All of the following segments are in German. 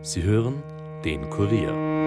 Sie hören den Kurier.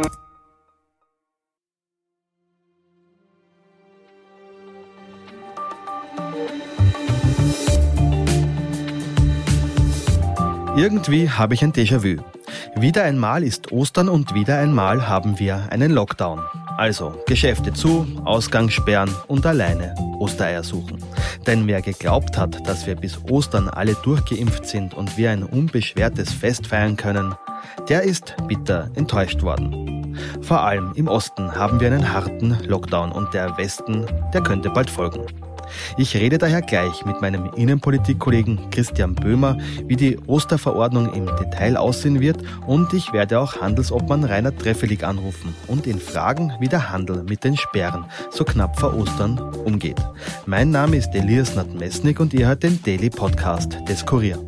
Irgendwie habe ich ein Déjà-vu. Wieder einmal ist Ostern und wieder einmal haben wir einen Lockdown. Also Geschäfte zu, Ausgangssperren und alleine Ostereier suchen. Denn wer geglaubt hat, dass wir bis Ostern alle durchgeimpft sind und wir ein unbeschwertes Fest feiern können, der ist bitter enttäuscht worden. Vor allem im Osten haben wir einen harten Lockdown und der Westen, der könnte bald folgen. Ich rede daher gleich mit meinem Innenpolitikkollegen Christian Böhmer, wie die Osterverordnung im Detail aussehen wird, und ich werde auch Handelsobmann Rainer Treffelig anrufen und ihn fragen, wie der Handel mit den Sperren so knapp vor Ostern umgeht. Mein Name ist Elias Nadmesnik und ihr hört den Daily Podcast des Kurier.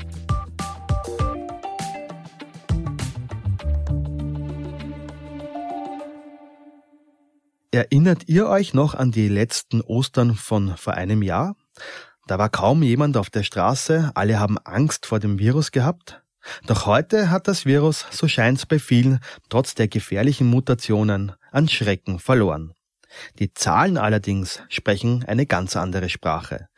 Erinnert ihr euch noch an die letzten Ostern von vor einem Jahr? Da war kaum jemand auf der Straße, alle haben Angst vor dem Virus gehabt. Doch heute hat das Virus, so scheint's bei vielen, trotz der gefährlichen Mutationen, an Schrecken verloren. Die Zahlen allerdings sprechen eine ganz andere Sprache.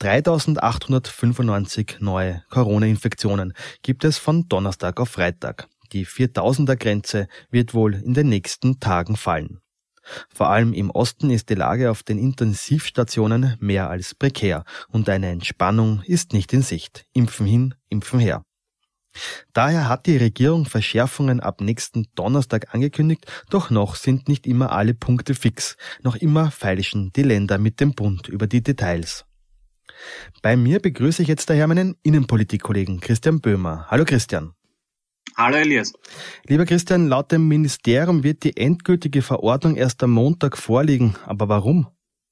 3.895 neue Corona-Infektionen gibt es von Donnerstag auf Freitag. Die 4.000er-Grenze wird wohl in den nächsten Tagen fallen. Vor allem im Osten ist die Lage auf den Intensivstationen mehr als prekär und eine Entspannung ist nicht in Sicht. Impfen hin, impfen her. Daher hat die Regierung Verschärfungen ab nächsten Donnerstag angekündigt, doch noch sind nicht immer alle Punkte fix. Noch immer feilschen die Länder mit dem Bund über die Details. Bei mir begrüße ich jetzt daher meinen Innenpolitikkollegen Christian Böhmer. Hallo Christian. Hallo Elias. Lieber Christian, laut dem Ministerium wird die endgültige Verordnung erst am Montag vorliegen. Aber warum?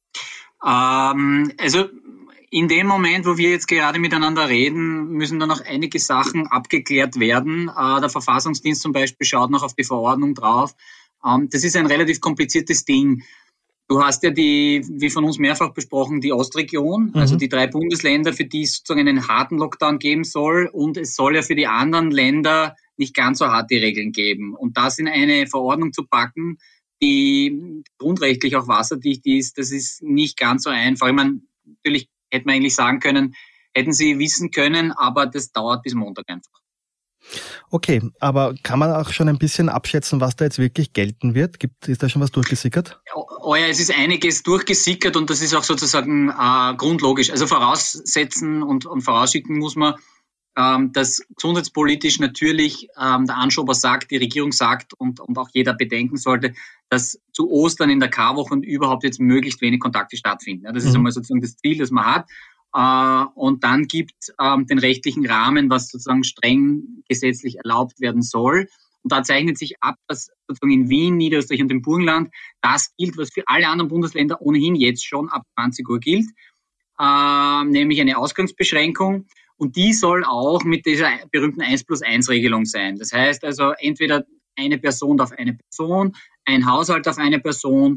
Also in dem Moment, wo wir jetzt gerade miteinander reden, müssen da noch einige Sachen abgeklärt werden. Der Verfassungsdienst zum Beispiel schaut noch auf die Verordnung drauf. Das ist ein relativ kompliziertes Ding. Du hast ja wie von uns mehrfach besprochen, die Ostregion, also die 3 Bundesländer, für die es sozusagen einen harten Lockdown geben soll. Und es soll ja für die anderen Länder nicht ganz so harte Regeln geben. Und das in eine Verordnung zu packen, die grundrechtlich auch wasserdicht ist, das ist nicht ganz so einfach. Ich meine, natürlich hätte man eigentlich sagen können, hätten sie wissen können, aber das dauert bis Montag einfach. Okay, aber kann man auch schon ein bisschen abschätzen, was da jetzt wirklich gelten wird? Ist da schon was durchgesickert? Oh ja, es ist einiges durchgesickert und das ist auch sozusagen grundlogisch. Also voraussetzen und vorausschicken muss man, dass gesundheitspolitisch natürlich der Anschober sagt, die Regierung sagt und auch jeder bedenken sollte, dass zu Ostern in der Karwoche überhaupt jetzt möglichst wenig Kontakte stattfinden. Ja, das ist einmal sozusagen das Ziel, das man hat. Und dann gibt den rechtlichen Rahmen, was sozusagen streng gesetzlich erlaubt werden soll. Und da zeichnet sich ab, dass sozusagen in Wien, Niederösterreich und dem Burgenland das gilt, was für alle anderen Bundesländer ohnehin jetzt schon ab 20 Uhr gilt, nämlich eine Ausgangsbeschränkung. Und die soll auch mit dieser berühmten 1+1-Regelung sein. Das heißt also, entweder eine Person darf eine Person, ein Haushalt darf eine Person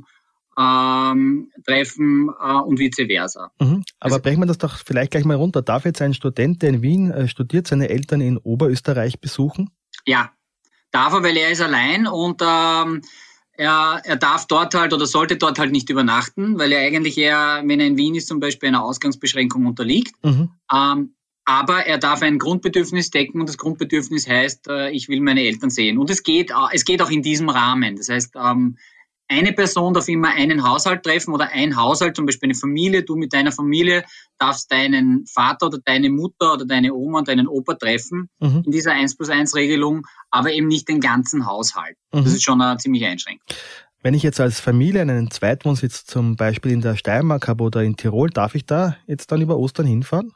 treffen und vice versa. Aber brechen wir das doch vielleicht gleich mal runter. Darf jetzt ein Student, der in Wien studiert, seine Eltern in Oberösterreich besuchen? Ja, darf er, weil er ist allein und er darf dort halt oder sollte dort halt nicht übernachten, weil er eigentlich eher, wenn er in Wien ist, zum Beispiel einer Ausgangsbeschränkung unterliegt. Aber er darf ein Grundbedürfnis decken und das Grundbedürfnis heißt, ich will meine Eltern sehen. Und es geht auch in diesem Rahmen. Das heißt, eine Person darf immer einen Haushalt treffen oder ein Haushalt, zum Beispiel eine Familie. Du mit deiner Familie darfst deinen Vater oder deine Mutter oder deine Oma und deinen Opa treffen in dieser 1+1-Regelung, aber eben nicht den ganzen Haushalt. Das ist schon eine ziemliche Einschränkung. Wenn ich jetzt als Familie einen Zweitwohnsitz zum Beispiel in der Steiermark habe oder in Tirol, darf ich da jetzt dann über Ostern hinfahren?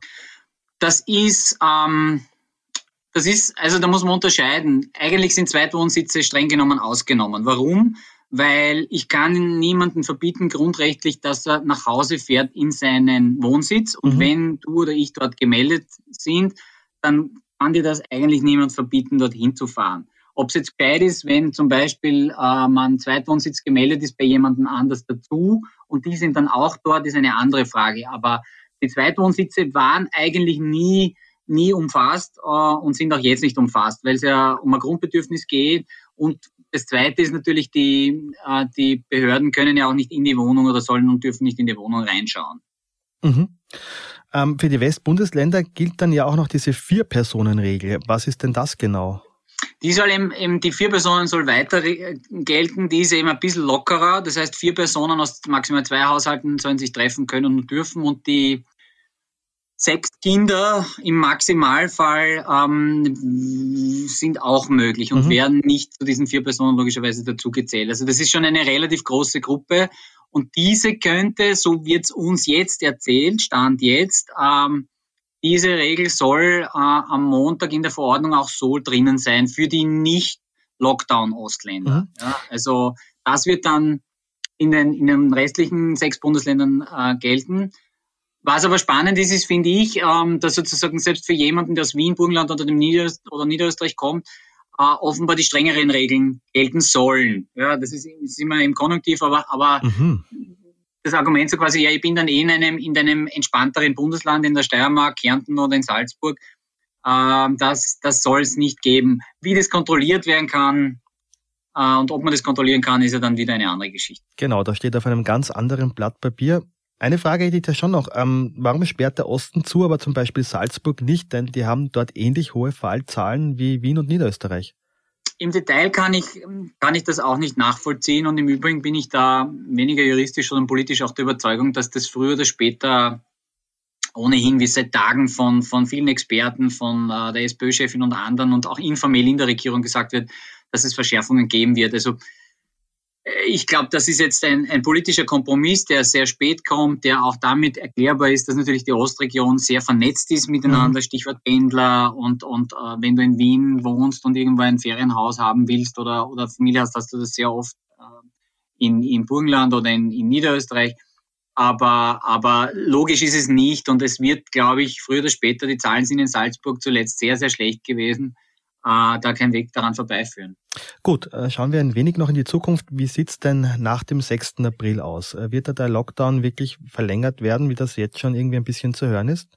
Also da muss man unterscheiden. Eigentlich sind Zweitwohnsitze streng genommen ausgenommen. Warum? Weil ich kann niemandem verbieten, grundrechtlich, dass er nach Hause fährt in seinen Wohnsitz. Und wenn du oder ich dort gemeldet sind, dann kann dir das eigentlich niemand verbieten, dorthin zu fahren. Ob es jetzt gescheit ist, wenn zum Beispiel man Zweitwohnsitz gemeldet ist bei jemandem anders dazu und die sind dann auch dort, ist eine andere Frage. Aber die Zweitwohnsitze waren eigentlich nie nie umfasst und sind auch jetzt nicht umfasst, weil es ja um ein Grundbedürfnis geht. Und das Zweite ist natürlich, die Behörden können ja auch nicht in die Wohnung oder sollen und dürfen nicht in die Wohnung reinschauen. Mhm. Für die Westbundesländer gilt dann ja auch noch diese 4-Personen-Regel. Was ist denn das genau? Die soll eben die 4 Personen soll weiter gelten. Die ist eben ein bisschen lockerer. Das heißt, 4 Personen aus maximal 2 Haushalten sollen sich treffen können und dürfen. Und die 6 Kinder im Maximalfall sind auch möglich und werden nicht zu diesen 4 Personen logischerweise dazugezählt. Also das ist schon eine relativ große Gruppe. Und diese könnte, so wird es uns jetzt erzählt, Stand jetzt, diese Regel soll am Montag in der Verordnung auch so drinnen sein für die Nicht-Lockdown-Ostländer. Ja, also das wird dann in den restlichen 6 Bundesländern gelten. Was aber spannend ist, finde ich, dass sozusagen selbst für jemanden, der aus Wien, Burgenland oder Niederösterreich kommt, offenbar die strengeren Regeln gelten sollen. Ja, das ist immer im Konjunktiv, aber das Argument so quasi, ja, ich bin dann in einem entspannteren Bundesland, in der Steiermark, Kärnten oder in Salzburg, das soll es nicht geben. Wie das kontrolliert werden kann und ob man das kontrollieren kann, ist ja dann wieder eine andere Geschichte. Genau, da steht auf einem ganz anderen Blatt Papier. Eine Frage hätte ich ja schon noch. Warum sperrt der Osten zu, aber zum Beispiel Salzburg nicht? Denn die haben dort ähnlich hohe Fallzahlen wie Wien und Niederösterreich. Im Detail kann ich das auch nicht nachvollziehen und im Übrigen bin ich da weniger juristisch, sondern politisch auch der Überzeugung, dass das früher oder später ohnehin, wie seit Tagen von vielen Experten, von der SPÖ-Chefin und anderen und auch informell in der Regierung gesagt wird, dass es Verschärfungen geben wird. Also ich glaube, das ist jetzt ein politischer Kompromiss, der sehr spät kommt, der auch damit erklärbar ist, dass natürlich die Ostregion sehr vernetzt ist miteinander, Stichwort Pendler und wenn du in Wien wohnst und irgendwo ein Ferienhaus haben willst oder Familie hast du das sehr oft in Burgenland oder in Niederösterreich. Aber logisch ist es nicht und es wird, glaube ich, früher oder später, die Zahlen sind in Salzburg zuletzt sehr, sehr schlecht gewesen, da kein Weg daran vorbeiführen. Gut, schauen wir ein wenig noch in die Zukunft. Wie sieht's denn nach dem 6. April aus? Wird da der Lockdown wirklich verlängert werden, wie das jetzt schon irgendwie ein bisschen zu hören ist?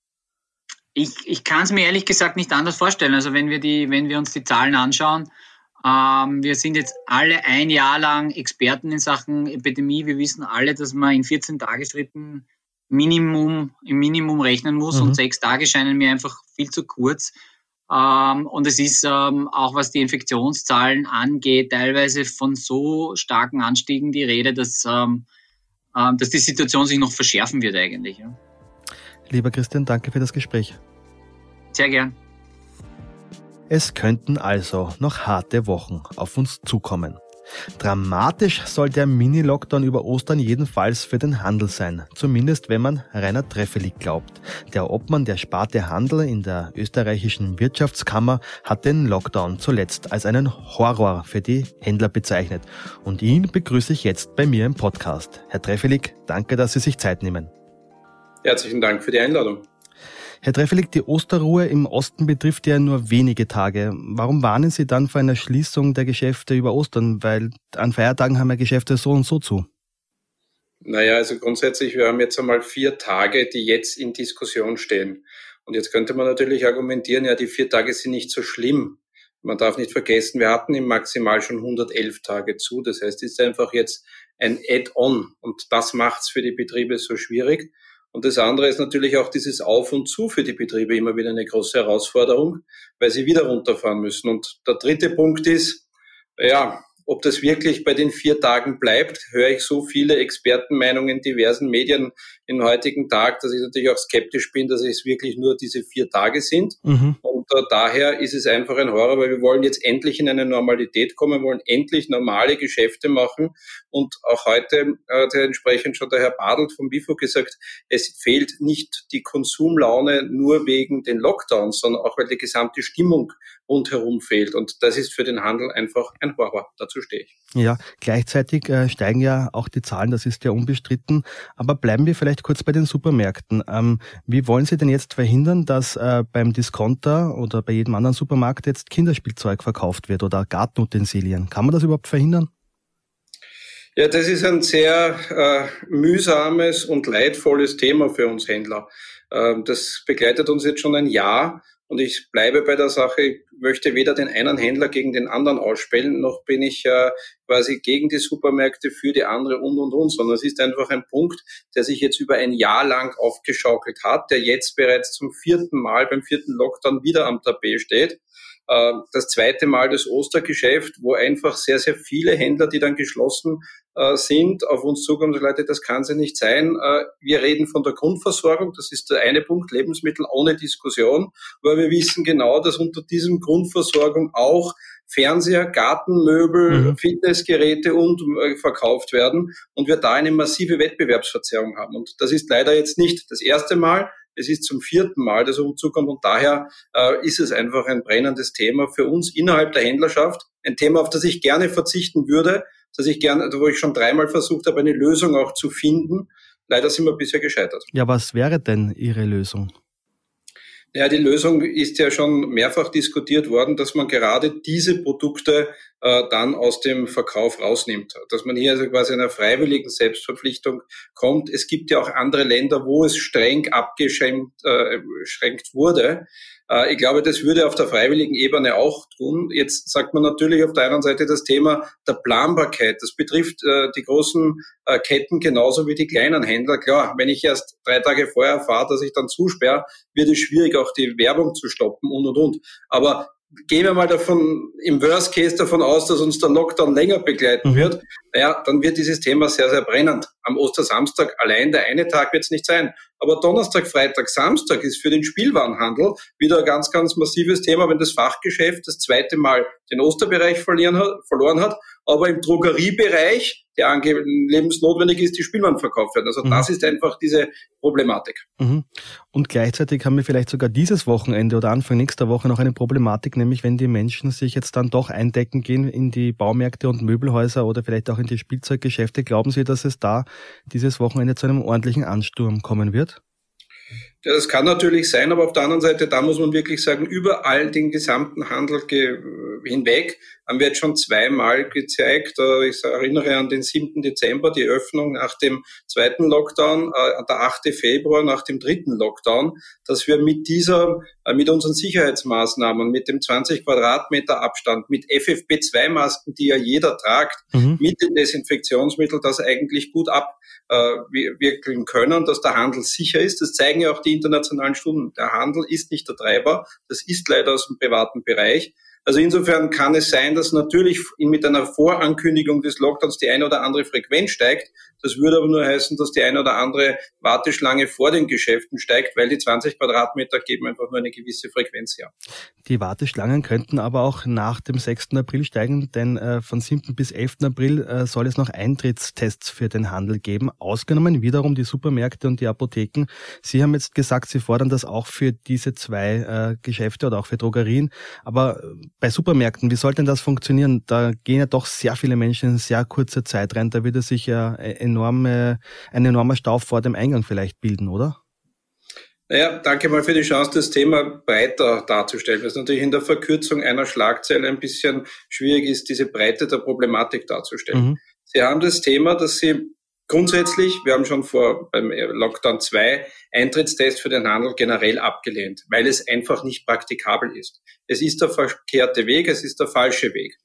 Ich kann es mir ehrlich gesagt nicht anders vorstellen. Also wenn wir uns die Zahlen anschauen, wir sind jetzt alle ein Jahr lang Experten in Sachen Epidemie. Wir wissen alle, dass man in 14-Tage-Schritten im Minimum rechnen muss und 6 Tage scheinen mir einfach viel zu kurz. Und es ist auch, was die Infektionszahlen angeht, teilweise von so starken Anstiegen die Rede, dass die Situation sich noch verschärfen wird eigentlich. Ja. Lieber Christian, danke für das Gespräch. Sehr gern. Es könnten also noch harte Wochen auf uns zukommen. Dramatisch soll der Mini-Lockdown über Ostern jedenfalls für den Handel sein, zumindest wenn man Rainer Treffelik glaubt. Der Obmann der Sparte Handel in der österreichischen Wirtschaftskammer hat den Lockdown zuletzt als einen Horror für die Händler bezeichnet. Und ihn begrüße ich jetzt bei mir im Podcast. Herr Treffelik, danke, dass Sie sich Zeit nehmen. Herzlichen Dank für die Einladung. Herr Treffelik, die Osterruhe im Osten betrifft ja nur wenige Tage. Warum warnen Sie dann vor einer Schließung der Geschäfte über Ostern? Weil an Feiertagen haben ja Geschäfte so und so zu. Naja, also grundsätzlich, wir haben jetzt einmal 4 Tage, die jetzt in Diskussion stehen. Und jetzt könnte man natürlich argumentieren, ja, die 4 Tage sind nicht so schlimm. Man darf nicht vergessen, wir hatten im Maximal schon 111 Tage zu. Das heißt, es ist einfach jetzt ein Add-on. Und das macht's für die Betriebe so schwierig. Und das andere ist natürlich auch dieses Auf und Zu für die Betriebe immer wieder eine große Herausforderung, weil sie wieder runterfahren müssen. Und der dritte Punkt ist, ja, ob das wirklich bei den 4 Tagen bleibt, höre ich so viele Expertenmeinungen in diversen Medien im heutigen Tag, dass ich natürlich auch skeptisch bin, dass es wirklich nur diese 4 Tage sind. Und daher ist es einfach ein Horror, weil wir wollen jetzt endlich in eine Normalität kommen, wollen endlich normale Geschäfte machen. Und auch heute hat entsprechend schon der Herr Badelt vom BIFO gesagt, es fehlt nicht die Konsumlaune nur wegen den Lockdowns, sondern auch, weil die gesamte Stimmung rundherum fehlt. Und das ist für den Handel einfach ein Horror. Dazu stehe ich. Ja, gleichzeitig steigen ja auch die Zahlen, das ist ja unbestritten. Aber bleiben wir vielleicht kurz bei den Supermärkten. Wie wollen Sie denn jetzt verhindern, dass beim Discounter oder bei jedem anderen Supermarkt jetzt Kinderspielzeug verkauft wird oder Gartenutensilien? Kann man das überhaupt verhindern? Ja, das ist ein sehr mühsames und leidvolles Thema für uns Händler. Das begleitet uns jetzt schon ein Jahr. Und ich bleibe bei der Sache, ich möchte weder den einen Händler gegen den anderen ausspielen, noch bin ich quasi gegen die Supermärkte, für die andere und, sondern es ist einfach ein Punkt, der sich jetzt über ein Jahr lang aufgeschaukelt hat, der jetzt bereits zum 4. Mal beim 4. Lockdown wieder am Tapet steht. Das 2. Mal das Ostergeschäft, wo einfach sehr, sehr viele Händler, die dann geschlossen sind, auf uns zukommen und sagen, Leute, das kann ja nicht sein. Wir reden von der Grundversorgung, das ist der eine Punkt, Lebensmittel ohne Diskussion, aber wir wissen genau, dass unter diesem Grundversorgung auch Fernseher, Gartenmöbel, Fitnessgeräte und verkauft werden und wir da eine massive Wettbewerbsverzerrung haben. Und das ist leider jetzt nicht das erste Mal, es ist zum 4. Mal, dass er umzukommt und daher ist es einfach ein brennendes Thema für uns innerhalb der Händlerschaft. Ein Thema, auf das ich gerne verzichten würde, wo ich schon 3-mal versucht habe, eine Lösung auch zu finden. Leider sind wir bisher gescheitert. Ja, was wäre denn Ihre Lösung? Ja, die Lösung ist ja schon mehrfach diskutiert worden, dass man gerade diese Produkte dann aus dem Verkauf rausnimmt. Dass man hier also quasi einer freiwilligen Selbstverpflichtung kommt. Es gibt ja auch andere Länder, wo es streng abgeschränkt wurde. Ich glaube, das würde auf der freiwilligen Ebene auch tun. Jetzt sagt man natürlich auf der einen Seite das Thema der Planbarkeit. Das betrifft die großen Ketten genauso wie die kleinen Händler. Klar, wenn ich erst 3 Tage vorher erfahre, dass ich dann zusperre, wird es schwierig, auch die Werbung zu stoppen und. Aber gehen wir mal im Worst Case davon aus, dass uns der Lockdown länger begleiten wird, dann wird dieses Thema sehr, sehr brennend. Am Ostersamstag allein der eine Tag wird es nicht sein. Aber Donnerstag, Freitag, Samstag ist für den Spielwarenhandel wieder ein ganz, ganz massives Thema, wenn das Fachgeschäft das 2. Mal den Osterbereich verloren hat, aber im Drogeriebereich, der angeblich lebensnotwendig ist, die Spielwaren verkauft werden. Also das ist einfach diese Problematik. Und gleichzeitig haben wir vielleicht sogar dieses Wochenende oder Anfang nächster Woche noch eine Problematik, nämlich wenn die Menschen sich jetzt dann doch eindecken gehen in die Baumärkte und Möbelhäuser oder vielleicht auch in die Spielzeuggeschäfte. Glauben Sie, dass es da dieses Wochenende zu einem ordentlichen Ansturm kommen wird? Ja, das kann natürlich sein, aber auf der anderen Seite, da muss man wirklich sagen, überall den gesamten Handel hinweg haben wir jetzt schon 2-mal gezeigt. Ich erinnere an den 7. Dezember, die Öffnung nach dem 2. Lockdown, der 8. Februar nach dem 3. Lockdown, dass wir mit unseren Sicherheitsmaßnahmen, mit dem 20 Quadratmeter Abstand, mit FFP2-Masken, die ja jeder tragt, mit den Desinfektionsmitteln, das eigentlich gut abwickeln können, dass der Handel sicher ist. Das zeigen ja auch die internationalen Studien. Der Handel ist nicht der Treiber. Das ist leider aus dem privaten Bereich. Also insofern kann es sein, dass natürlich mit einer Vorankündigung des Lockdowns die eine oder andere Frequenz steigt. Das würde aber nur heißen, dass die eine oder andere Warteschlange vor den Geschäften steigt, weil die 20 Quadratmeter geben einfach nur eine gewisse Frequenz her. Die Warteschlangen könnten aber auch nach dem 6. April steigen, denn von 7. bis 11. April soll es noch Eintrittstests für den Handel geben, ausgenommen wiederum die Supermärkte und die Apotheken. Sie haben jetzt gesagt, Sie fordern das auch für diese 2 Geschäfte oder auch für Drogerien, aber bei Supermärkten, wie soll denn das funktionieren? Da gehen ja doch sehr viele Menschen in sehr kurzer Zeit rein. Da würde sich ja ein enormer Stau vor dem Eingang vielleicht bilden, oder? Naja, danke mal für die Chance, das Thema breiter darzustellen, weil es natürlich in der Verkürzung einer Schlagzeile ein bisschen schwierig ist, diese Breite der Problematik darzustellen. Sie haben das Thema, dass Sie grundsätzlich, wir haben schon beim Lockdown 2 Eintrittstest für den Handel generell abgelehnt, weil es einfach nicht praktikabel ist. Es ist der verkehrte Weg, es ist der falsche Weg.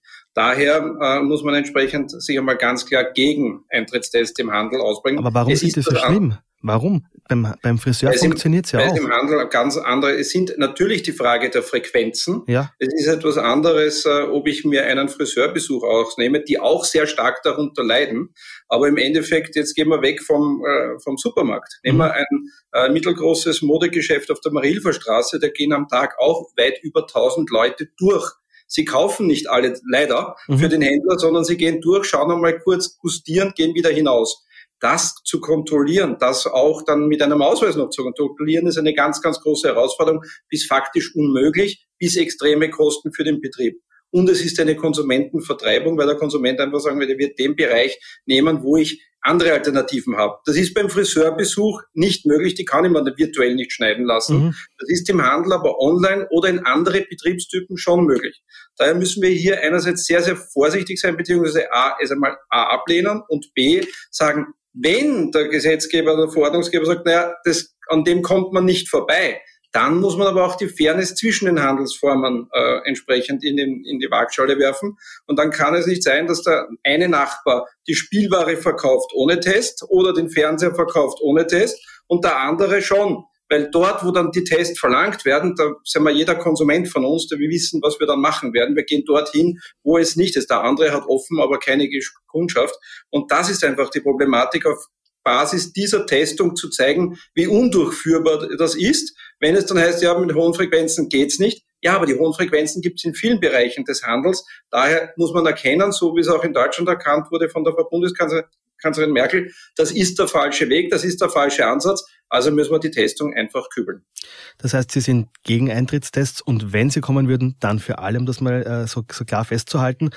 Daher muss man entsprechend sich einmal ganz klar gegen Eintrittstest im Handel ausbringen. Aber warum ist das so schlimm? Warum? Beim Friseur funktioniert es ja auch. Weil im Handel ganz andere, es sind natürlich die Frage der Frequenzen. Ja. Es ist etwas anderes, ob ich mir einen Friseurbesuch ausnehme, die auch sehr stark darunter leiden. Aber im Endeffekt, jetzt gehen wir weg vom Supermarkt. Nehmen wir ein mittelgroßes Modegeschäft auf der Marilfer Straße, da gehen am Tag auch weit über 1000 Leute durch. Sie kaufen nicht alle leider für den Händler, sondern sie gehen durch, schauen einmal kurz, gustieren, gehen wieder hinaus. Das zu kontrollieren, das auch dann mit einem Ausweis noch zu kontrollieren, ist eine ganz, ganz große Herausforderung, bis faktisch unmöglich, bis extreme Kosten für den Betrieb. Und es ist eine Konsumentenvertreibung, weil der Konsument einfach sagen wird, er wird den Bereich nehmen, wo ich andere Alternativen habe. Das ist beim Friseurbesuch nicht möglich, die kann ich mir virtuell nicht schneiden lassen. Das ist im Handel aber online oder in andere Betriebstypen schon möglich. Daher müssen wir hier einerseits sehr, sehr vorsichtig sein, beziehungsweise A ablehnen und B sagen, Wenn der Gesetzgeber oder der Verordnungsgeber sagt, naja, an dem kommt man nicht vorbei, dann muss man aber auch die Fairness zwischen den Handelsformen entsprechend in die Waagschale werfen. Und dann kann es nicht sein, dass der eine Nachbar die Spielware verkauft ohne Test oder den Fernseher verkauft ohne Test und der andere schon. Weil dort, wo dann die Tests verlangt werden, da sind wir jeder Konsument von uns, der wir wissen, was wir dann machen werden. Wir gehen dorthin, wo es nicht ist. Der andere hat offen, aber keine Kundschaft. Und das ist einfach die Problematik, auf Basis dieser Testung zu zeigen, wie undurchführbar das ist. Wenn es dann heißt, ja, mit hohen Frequenzen geht's nicht. Ja, aber die hohen Frequenzen gibt es in vielen Bereichen des Handels. Daher muss man erkennen, so wie es auch in Deutschland erkannt wurde von der Frau Bundeskanzlerin Merkel, das ist der falsche Weg, das ist der falsche Ansatz. Also müssen wir die Testung einfach kübeln. Das heißt, Sie sind gegen Eintrittstests und wenn sie kommen würden, dann für alle, um das mal so klar festzuhalten.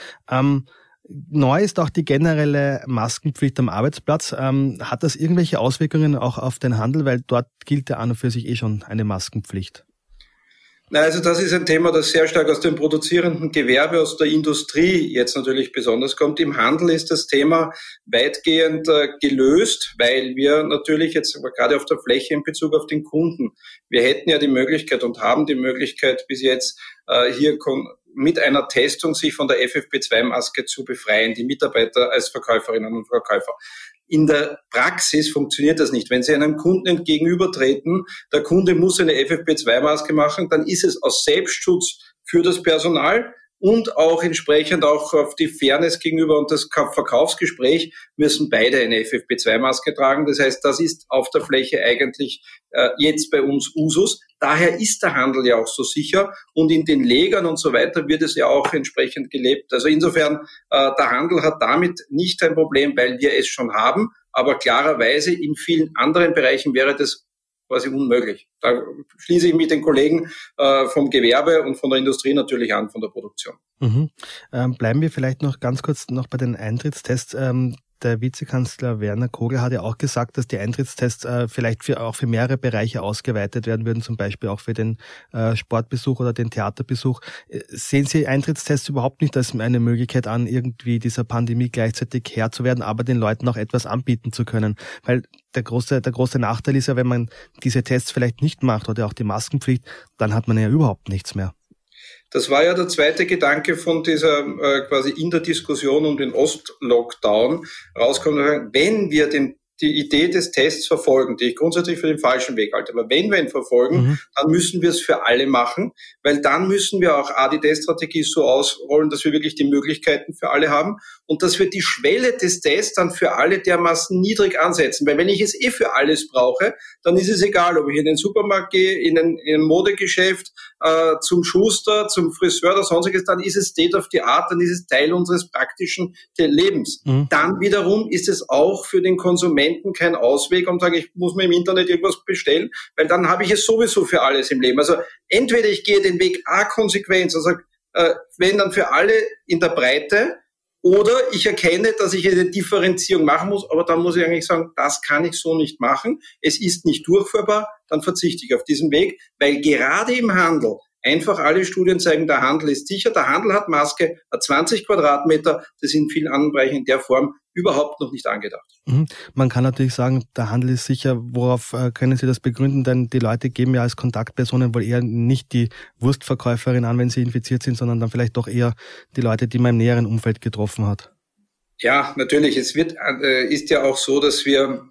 Neu ist auch die generelle Maskenpflicht am Arbeitsplatz. Hat das irgendwelche Auswirkungen auch auf den Handel? Weil dort gilt ja an und für sich schon eine Maskenpflicht. Na, also das ist ein Thema, das sehr stark aus dem produzierenden Gewerbe, aus der Industrie jetzt natürlich besonders kommt. Im Handel ist das Thema weitgehend gelöst, weil wir natürlich jetzt aber gerade auf der Fläche in Bezug auf den Kunden, wir hätten ja die Möglichkeit und haben die Möglichkeit bis jetzt hier mit einer Testung sich von der FFP2-Maske zu befreien, die Mitarbeiter als Verkäuferinnen und Verkäufer. In der Praxis funktioniert das nicht. Wenn Sie einem Kunden entgegenübertreten, der Kunde muss eine FFP2-Maske machen, dann ist es aus Selbstschutz für das Personal und auch entsprechend auch auf die Fairness gegenüber und das Verkaufsgespräch müssen beide eine FFP2-Maske tragen. Das heißt, das ist auf der Fläche eigentlich jetzt bei uns Usus. Daher ist der Handel ja auch so sicher und in den Lägern und so weiter wird es ja auch entsprechend gelebt. Also insofern, der Handel hat damit nicht ein Problem, weil wir es schon haben, aber klarerweise in vielen anderen Bereichen wäre das quasi unmöglich. Da schließe ich mit den Kollegen vom Gewerbe und von der Industrie natürlich an, von der Produktion. Mhm. Bleiben wir vielleicht noch ganz kurz noch bei den Eintrittstests. Der Vizekanzler Werner Kogler hat ja auch gesagt, dass die Eintrittstests vielleicht auch für mehrere Bereiche ausgeweitet werden würden, zum Beispiel auch für den Sportbesuch oder den Theaterbesuch. Sehen Sie Eintrittstests überhaupt nicht als eine Möglichkeit an, irgendwie dieser Pandemie gleichzeitig Herr zu werden, aber den Leuten auch etwas anbieten zu können? Weil der große Nachteil ist ja, wenn man diese Tests vielleicht nicht macht oder auch die Maskenpflicht, dann hat man ja überhaupt nichts mehr. Das war ja der zweite Gedanke von dieser quasi in der Diskussion um den Ost-Lockdown rauskommt, wenn wir die Idee des Tests verfolgen, die ich grundsätzlich für den falschen Weg halte, aber wenn wir ihn verfolgen, dann müssen wir es für alle machen, weil dann müssen wir auch die Teststrategie so ausrollen, dass wir wirklich die Möglichkeiten für alle haben und dass wir die Schwelle des Tests dann für alle dermaßen niedrig ansetzen, weil wenn ich es für alles brauche, dann ist es egal, ob ich in den Supermarkt gehe, in ein Modegeschäft, zum Schuster, zum Friseur oder sonstiges, dann ist es State of the Art, dann ist es Teil unseres praktischen Lebens. Dann wiederum ist es auch für den Konsumenten kein Ausweg und sage, ich muss mir im Internet irgendwas bestellen, weil dann habe ich es sowieso für alles im Leben. Also entweder ich gehe den Weg konsequent und sage, wenn dann für alle in der Breite, oder ich erkenne, dass ich eine Differenzierung machen muss, aber dann muss ich eigentlich sagen, das kann ich so nicht machen. Es ist nicht durchführbar, dann verzichte ich auf diesen Weg, weil gerade im Handel einfach alle Studien zeigen, der Handel ist sicher, der Handel hat Maske, hat 20 Quadratmeter, das ist in vielen anderen Bereichen in der Form überhaupt noch nicht angedacht. Man kann natürlich sagen, der Handel ist sicher. Worauf können Sie das begründen? Denn die Leute geben ja als Kontaktpersonen wohl eher nicht die Wurstverkäuferin an, wenn sie infiziert sind, sondern dann vielleicht doch eher die Leute, die man im näheren Umfeld getroffen hat. Ja, natürlich. Es ist ja auch so, dass wir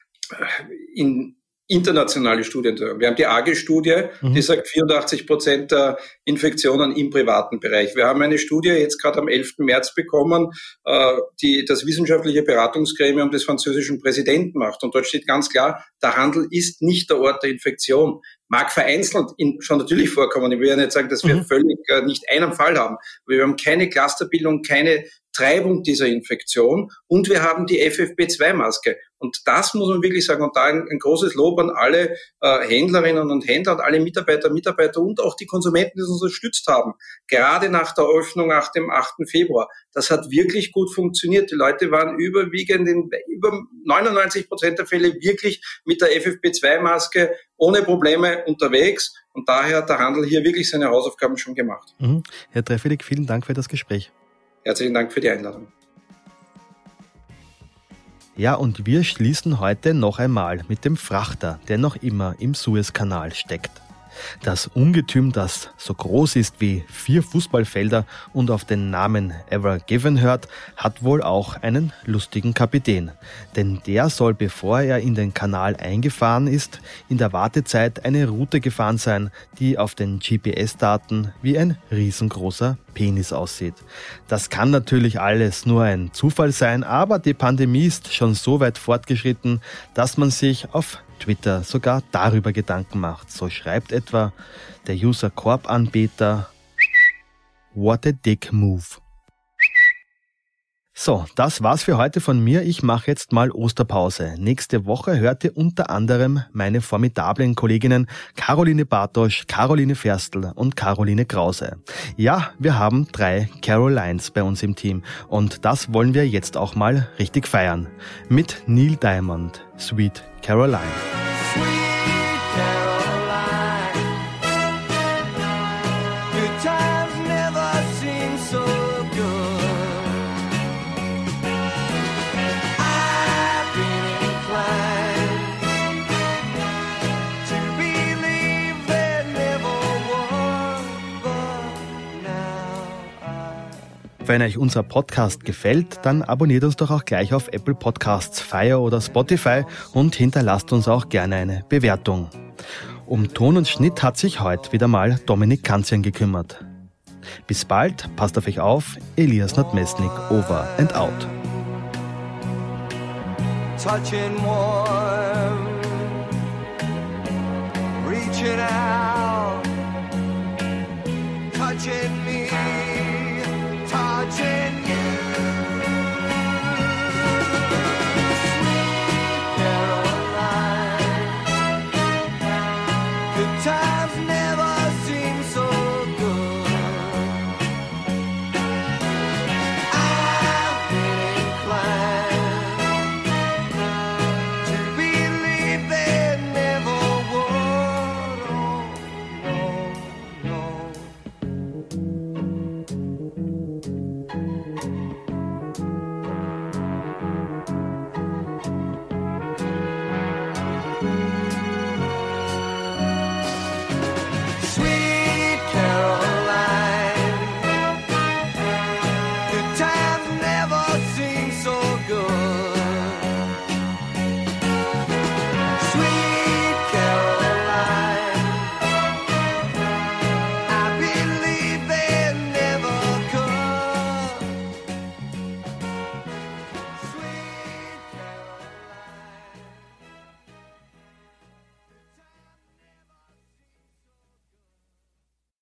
in internationale Studien. Wir haben die AGE-Studie, die sagt 84% der Infektionen im privaten Bereich. Wir haben eine Studie jetzt gerade am 11. März bekommen, die das wissenschaftliche Beratungsgremium des französischen Präsidenten macht. Und dort steht ganz klar, der Handel ist nicht der Ort der Infektion. Mag vereinzelt schon natürlich vorkommen. Ich will ja nicht sagen, dass wir völlig nicht einen Fall haben. Aber wir haben keine Clusterbildung, keine Treibung dieser Infektion und wir haben die FFP2-Maske. Und das muss man wirklich sagen. Und da ein großes Lob an alle Händlerinnen und Händler und alle Mitarbeiter und auch die Konsumenten, die uns unterstützt haben. Gerade nach der Öffnung nach dem 8. Februar. Das hat wirklich gut funktioniert. Die Leute waren überwiegend in über 99% der Fälle wirklich mit der FFP2-Maske ohne Probleme unterwegs. Und daher hat der Handel hier wirklich seine Hausaufgaben schon gemacht. Herr Treffelig, vielen Dank für das Gespräch. Herzlichen Dank für die Einladung. Ja, und wir schließen heute noch einmal mit dem Frachter, der noch immer im Suezkanal steckt. Das Ungetüm, das so groß ist wie 4 Fußballfelder und auf den Namen Ever Given hört, hat wohl auch einen lustigen Kapitän. Denn der soll, bevor er in den Kanal eingefahren ist, in der Wartezeit eine Route gefahren sein, die auf den GPS-Daten wie ein riesengroßer Penis aussieht. Das kann natürlich alles nur ein Zufall sein, aber die Pandemie ist schon so weit fortgeschritten, dass man sich auf Twitter sogar darüber Gedanken macht. So schreibt etwa der User Korb-Anbeter: What a dick move. So, das war's für heute von mir. Ich mache jetzt mal Osterpause. Nächste Woche hört ihr unter anderem meine formidablen Kolleginnen Caroline Bartosch, Caroline Ferstl und Caroline Krause. Ja, wir haben 3 Carolines bei uns im Team und das wollen wir jetzt auch mal richtig feiern. Mit Neil Diamond, Sweet Caroline. Wenn euch unser Podcast gefällt, dann abonniert uns doch auch gleich auf Apple Podcasts, Fire oder Spotify und hinterlasst uns auch gerne eine Bewertung. Um Ton und Schnitt hat sich heute wieder mal Dominik Kanzian gekümmert. Bis bald, passt auf euch auf, Elias Nadmesnik, over and out. Touching warm, reaching out, touching me, touching you.